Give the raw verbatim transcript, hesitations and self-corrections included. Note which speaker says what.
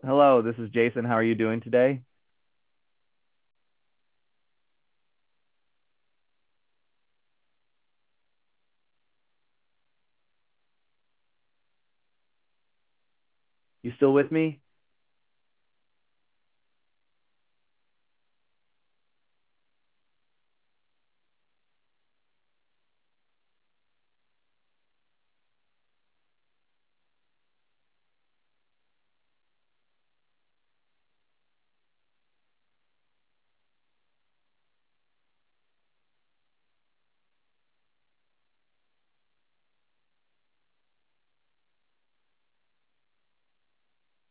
Speaker 1: Hello, this is Jason. How are you doing today? You still with me?